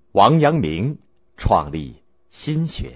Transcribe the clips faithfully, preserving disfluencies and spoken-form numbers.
王阳明创立心学。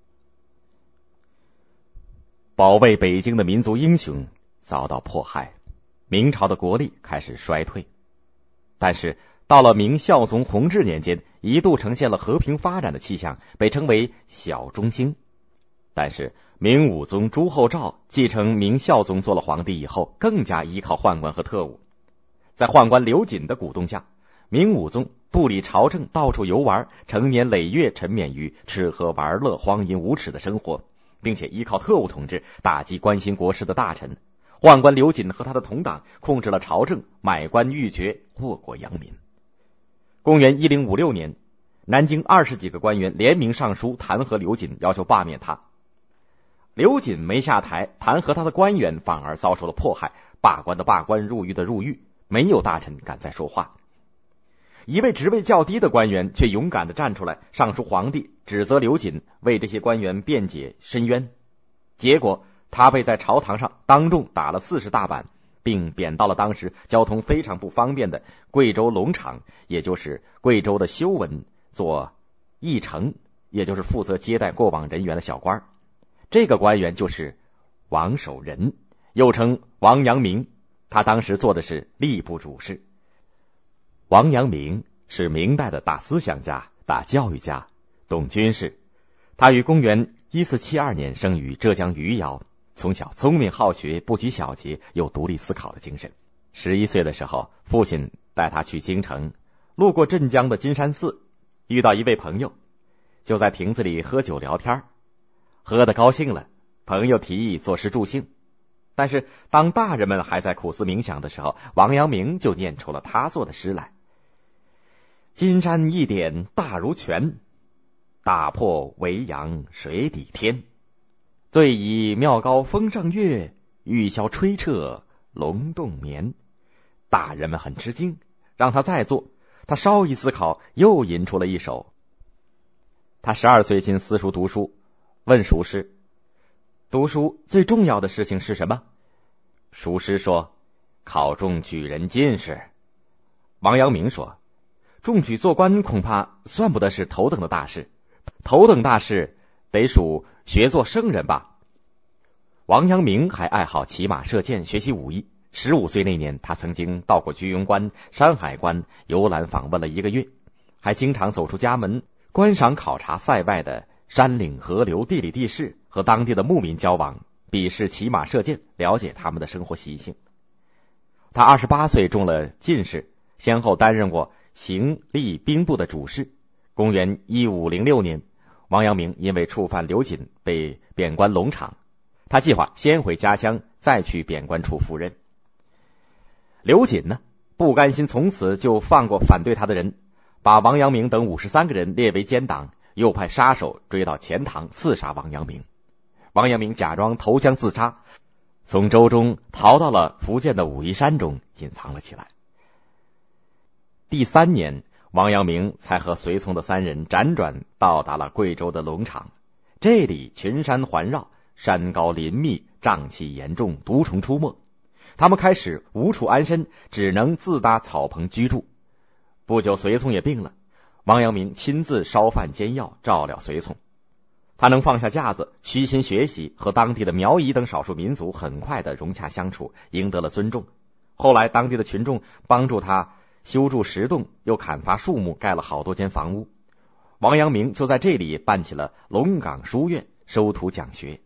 保卫北京的民族英雄遭到迫害，明朝的国力开始衰退。但是到了明孝宗弘治年间，一度呈现了和平发展的气象，被称为小中兴。但是明武宗朱厚照继承明孝宗做了皇帝以后，更加依靠宦官和特务。在宦官刘瑾的鼓动下，明武宗不理朝政，到处游玩，成年累月沉湎于吃喝玩乐、荒淫无耻的生活，并且依靠特务统治打击关心国事的大臣。宦官刘瑾和他的同党控制了朝政，买官鬻爵，祸国殃民。公元一零五六年，南京二十几个官员联名上书弹劾刘瑾，要求罢免他。刘瑾没下台，弹劾他的官员反而遭受了迫害，罢官的罢官，入狱的入狱，没有大臣敢再说话。一位职位较低的官员却勇敢地站出来，上书皇帝，指责刘瑾为这些官员辩解申冤。结果他被在朝堂上当众打了四十大板，并贬到了当时交通非常不方便的贵州龙场，也就是贵州的修文，做驿丞，也就是负责接待过往人员的小官。这个官员就是王守仁，又称王阳明，他当时做的是吏部主事。王阳明是明代的大思想家、大教育家，懂军事。他于公元一四七二年生于浙江余姚，从小聪明好学，不拘小节，有独立思考的精神。十一岁的时候，父亲带他去京城，路过镇江的金山寺，遇到一位朋友，就在亭子里喝酒聊天。喝得高兴了，朋友提议作诗助兴。但是当大人们还在苦思冥想的时候，王阳明就念出了他做的诗来。金山一点大如拳，打破维扬水底天。醉倚庙高风上月，玉箫吹彻龙洞眠。大人们很吃惊，让他再做。他稍一思考，又吟出了一首。他十二岁进私塾读书，问塾师，读书最重要的事情是什么？塾师说，考中举人进士。王阳明说，中举做官恐怕算不得是头等的大事，头等大事得属学做圣人吧。王阳明还爱好骑马射箭，学习武艺。十五岁那年，他曾经到过居庸关、山海关游览访问了一个月，还经常走出家门，观赏考察塞外的山岭河流、地理地势，和当地的牧民交往，比试骑马射箭，了解他们的生活习性。他二十八岁中了进士，先后担任过行吏兵部的主事。公元一五零六年，王阳明因为触犯刘瑾被贬官龙场，他计划先回家乡，再去贬官处赴任。刘瑾呢，不甘心从此就放过反对他的人，把王阳明等五十三个人列为奸党，又派杀手追到钱塘刺杀王阳明。王阳明假装投江自杀，从舟中逃到了福建的武夷山中隐藏了起来。第三年，王阳明才和随从的三人辗转到达了贵州的龙场。这里群山环绕，山高林密，瘴气严重，毒虫出没。他们开始无处安身，只能自搭草棚居住。不久随从也病了，王阳明亲自烧饭煎药，照料随从。他能放下架子，虚心学习，和当地的苗裔等少数民族很快的融洽相处，赢得了尊重。后来当地的群众帮助他修筑石洞，又砍伐树木，盖了好多间房屋。王阳明就在这里办起了龙岗书院，收徒讲学。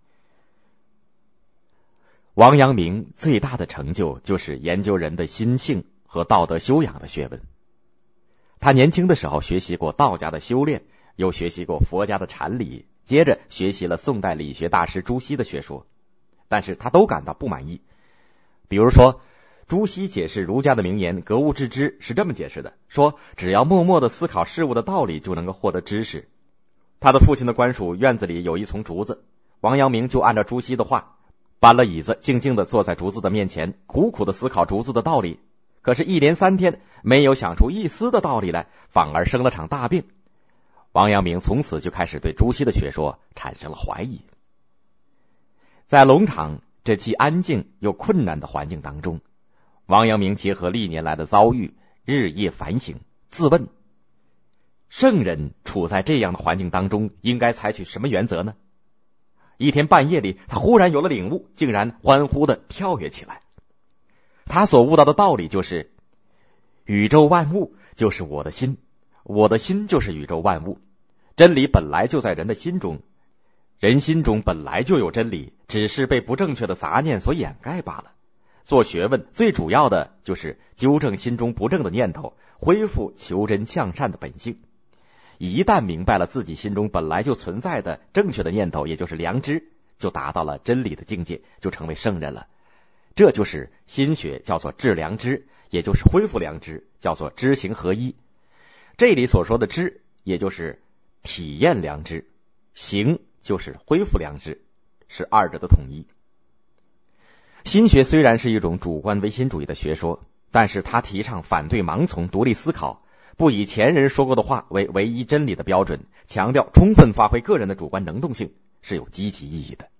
王阳明最大的成就就是研究人的心性和道德修养的学问。他年轻的时候学习过道家的修炼，又学习过佛家的禅理，接着学习了宋代理学大师朱熹的学说，但是他都感到不满意。比如说，朱熹解释儒家的名言格物致知是这么解释的，说只要默默地思考事物的道理，就能够获得知识。他的父亲的官署院子里有一丛竹子，王阳明就按照朱熹的话，搬了椅子，静静地坐在竹子的面前，苦苦地思考竹子的道理。可是，一连三天没有想出一丝的道理来，反而生了场大病。王阳明从此就开始对朱熹的学说产生了怀疑。在龙场这既安静又困难的环境当中，王阳明结合历年来的遭遇，日夜反省自问， 圣人处在这样的环境当中，应该采取什么原则呢？一天半夜里，他忽然有了领悟，竟然欢呼地跳跃起来。他所悟到的道理就是，宇宙万物就是我的心，我的心就是宇宙万物，真理本来就在人的心中，人心中本来就有真理，只是被不正确的杂念所掩盖罢了。做学问最主要的就是纠正心中不正的念头，恢复求真向善的本性。一旦明白了自己心中本来就存在的正确的念头，也就是良知，就达到了真理的境界，就成为圣人了。这就是心学叫做治良知，也就是恢复良知，叫做知行合一。这里所说的知，也就是体验良知，行就是恢复良知，是二者的统一。心学虽然是一种主观唯心主义的学说，但是它提倡反对盲从、独立思考，不以前人说过的话为唯一真理的标准，强调充分发挥个人的主观能动性，是有积极意义的。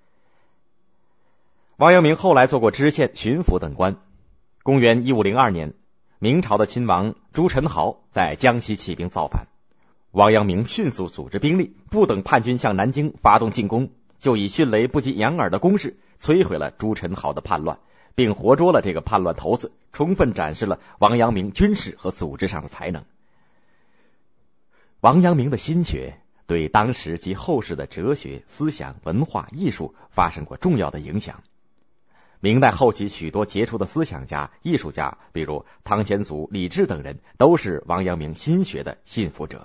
王阳明后来做过知县、巡抚等官。公元一五零二年，明朝的亲王朱宸濠在江西起兵造反，王阳明迅速组织兵力，不等叛军向南京发动进攻，就以迅雷不及掩耳的攻势摧毁了朱宸濠的叛乱，并活捉了这个叛乱头子，充分展示了王阳明军事和组织上的才能。王阳明的心学对当时及后世的哲学、思想、文化、艺术发生过重要的影响。明代后期许多杰出的思想家、艺术家，比如汤显祖、李治等人，都是王阳明心学的信服者。